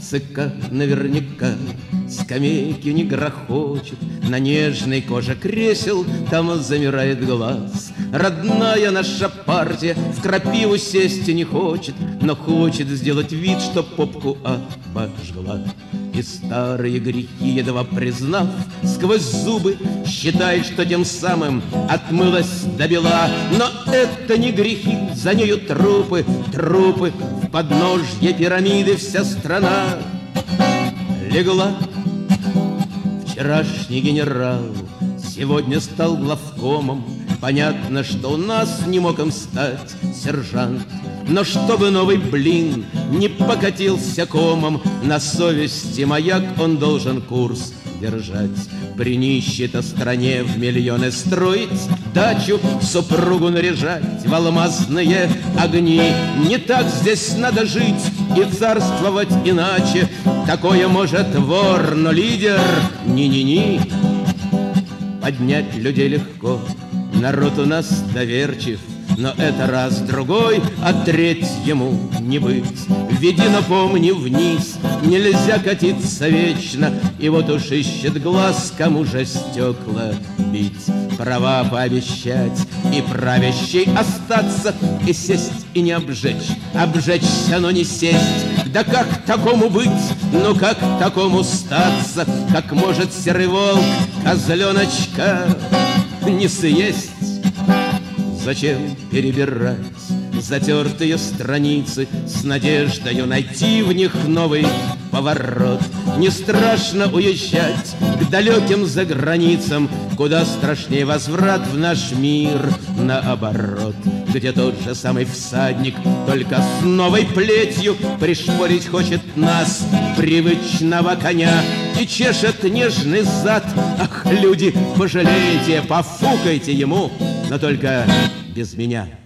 ЦК наверняка скамейки не грохочет, на нежной коже кресел там замирает глаз. Родная наша партия в крапиву сесть не хочет, но хочет сделать вид, что попку обожгла. И старые грехи, едва признав, сквозь зубы считает, что тем самым отмылась до бела. Но это не грехи, за нею трупы, трупы. В подножье пирамиды вся страна легла. Вчерашний генерал сегодня стал главкомом. Понятно, что у нас не мог им стать сержант. Но чтобы новый блин не покатился комом, на совести маяк он должен курс держать. При нищей-то стране в миллионы строить дачу, супругу наряжать в алмазные огни. Не так здесь надо жить и царствовать иначе. Такое может вор, но лидер ни-ни-ни. Поднять людей легко, народ у нас доверчив, но это раз-другой, а третьему не быть. Веди, напомни, вниз, нельзя катиться вечно. И вот уж ищет глаз, кому же стекла бить. Права пообещать и правящей остаться, и сесть и не обжечь, обжечься, но не сесть. Да как такому быть, ну как такому статься? Как может серый волк козленочка не съесть? Зачем перебирать затертые страницы с надеждою найти в них новый поворот? Не страшно уезжать к далеким заграницам, куда страшнее возврат в наш мир наоборот, где тот же самый всадник, только с новой плетью, пришпорить хочет нас, привычного коня, и чешет нежный зад. Ах, люди, пожалейте, пофукайте ему, но только без меня.